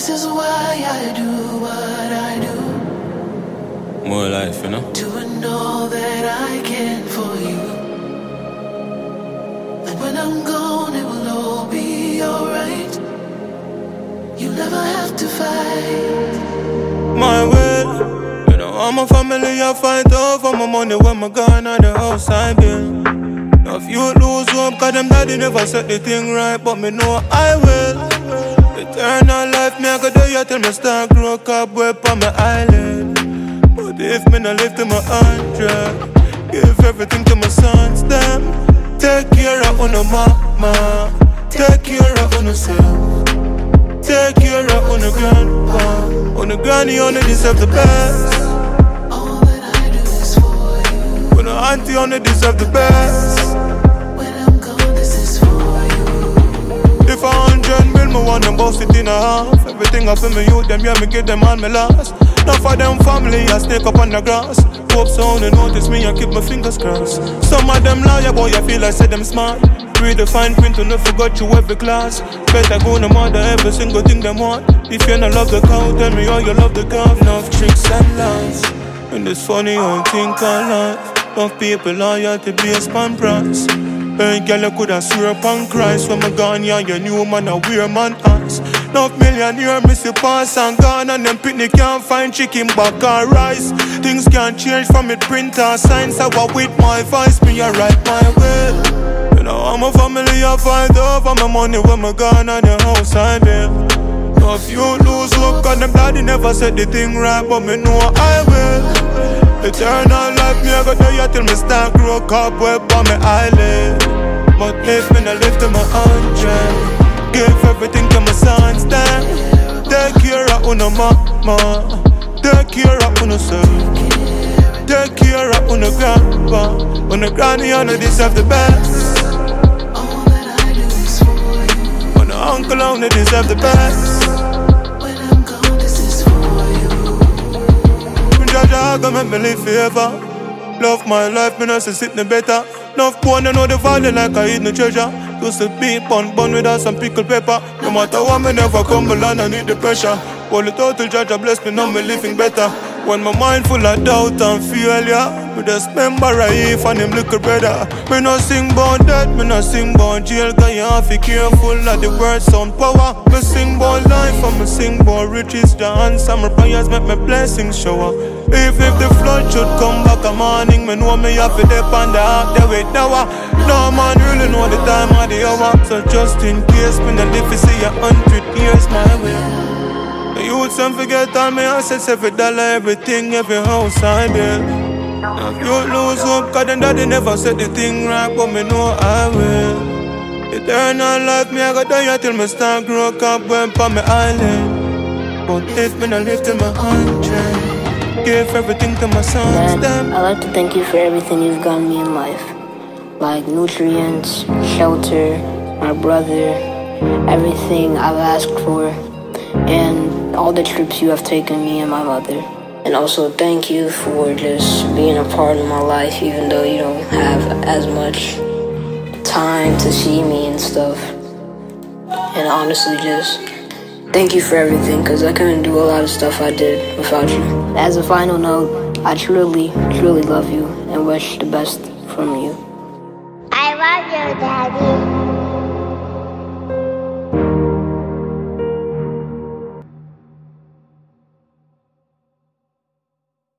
This is why I do what I do. More life, you know? To know that I care for you. And when I'm gone, it will all be alright. You never have to fight. My will, you know, I'm a family, I fight over my money when my gun on the house I build. Now if you lose hope, cause them daddy never set the thing right, but me know I will. Eternal life, me I go do you till me start grow cobweb on my island. But if me not live to my 100, give everything to my sons, them. Take care of una mama, take care of una self, take care of una grandpa, una granny, una deserve the best. All that I do is for you. Una auntie, una deserve the best. When I'm gone, this is for you. If 100 mil, me want them bust it in a half. Everything I feel me youth, them yeah, me give them all me last. Now for them family, I snake up on the grass. Hope sound and notice me, I keep my fingers crossed. Some of them liar, boy, I feel I say them smart. Read the fine print and I forgot you every class. Better go no matter every single thing them want. If you not love the cow, tell me how you love the calf. Enough tricks and lies. And it's funny how you think I life. Enough people loyalty based on price. Hey girl, you coulda swear upon Christ. When me gone, yeah, you knew man a wear man eyes. Enough millionaire miss you pass and gone. And them picnic can't find chicken back or rice. Things can't change from it printer signs. So I with my voice, me I write my will. You know I'm a family, I fight over my money when me gone and the house I build. Now if you lose hope, cause them daddy never said the thing right, but me know I will. Eternal life, me I go do you till me start grow cobweb on my island. But if me not live to my 100, give everything to my sons, then. Take care of una mama, take care of una self, take care of una grandpa, una granny, una deserve the best. All that I do is for you. Una uncle, una deserve the best. When I'm gone, this is for you. Jaja, go make me live forever. Love my life, me not say sit no better. Enough poor, I know the value like I eat no treasure. Used to be bun without some pickled pepper. No matter what, me never crumble and I need the pressure. All the total Jaja bless me, now me living better. When my mind full of doubt and failure, me just remember Raif and him little brother. Me not sing about death, me not sing about jail, cause you have to be careful of the words sound power. Me sing about life and me sing about riches. The answer my prayers make my blessings shower. If the flood should come back a morning, me know me have to depend on the ark they wait now. No man really know the time or the hour. So just in case, me not live to see 100 years my way. The youths don't forget all my assets, every dollar, everything, every house I build. Now if you lose hope, cause them daddy never said the thing right, but me know I will. Eternal life, me I go die till me start grow cobweb on my island. But if me not live to my 100, give everything to my sons, Dad, I'd like to thank you for everything you've gotten me in life. Like nutrients, shelter, my brother, everything I've asked for, and all the trips you have taken me and my mother. And also thank you for just being a part of my life, even though you don't have as much time to see me and stuff. And honestly, just thank you for everything, because I couldn't do a lot of stuff I did without you. As a final note, I truly, truly love you and wish the best from you. I love you, Daddy.